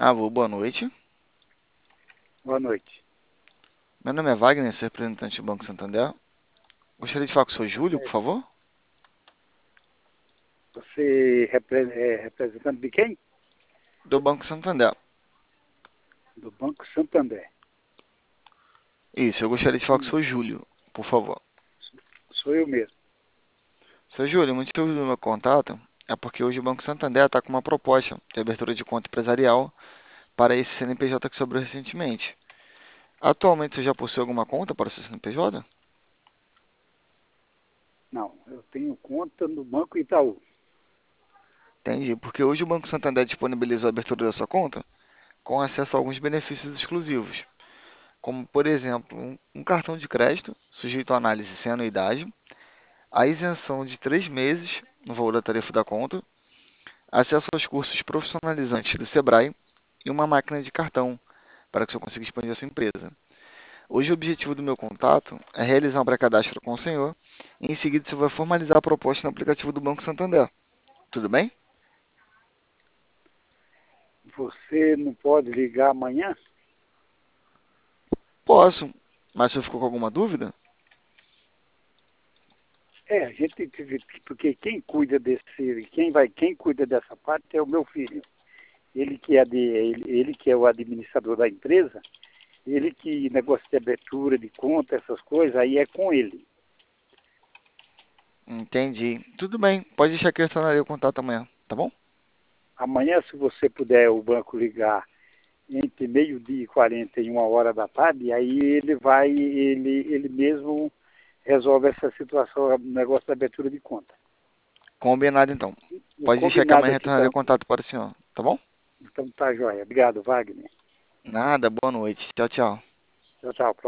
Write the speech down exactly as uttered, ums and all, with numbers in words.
Alô, boa noite. Boa noite. Meu nome é Wagner, sou representante do Banco Santander. Gostaria de falar com o senhor Júlio, por É, favor? Você repre- é representante de quem? Do Banco Santander. Do Banco Santander. Isso, eu gostaria de falar com o Sim, senhor Júlio, por favor. sou eu mesmo. Senhor Júlio, o motivo do meu contato é porque hoje o Banco Santander está com uma proposta de abertura de conta empresarial para esse C N P J que sobrou recentemente. Atualmente, você já possui alguma conta para o seu C N P J? Não, eu tenho conta no Banco Itaú. Entendi, porque hoje o Banco Santander disponibilizou a abertura da sua conta com acesso a alguns benefícios exclusivos, como, por exemplo, um um cartão de crédito sujeito à análise sem anuidade, a isenção de três meses no valor da tarifa da conta, acesso aos cursos profissionalizantes do Sebrae e uma máquina de cartão para que você consiga expandir a sua empresa. Hoje o objetivo do meu contato é realizar um pré-cadastro com o senhor e em seguida você vai formalizar a proposta no aplicativo do Banco Santander. Tudo bem? Você não pode ligar amanhã? Posso, mas se você ficou com alguma dúvida? É, a gente teve- porque quem cuida desse, quem vai, quem cuida dessa parte é o meu filho. Ele que é de, ele, ele que é o administrador da empresa, ele que negocia de abertura de conta, essas coisas, aí é com ele. Entendi. Tudo bem, pode deixar que eu retornarei o contato amanhã, tá bom? Amanhã, se você puder o banco ligar entre meio-dia e quarenta e uma hora da tarde, aí ele vai, ele, ele mesmo resolve essa situação, o negócio da abertura de conta. Combinado então. O Pode deixar que combinado amanhã aqui, retornarei o então, contato para o senhor, tá bom? então tá joia. Obrigado, Wagner. Nada, boa noite. Tchau, tchau. Tchau, tchau.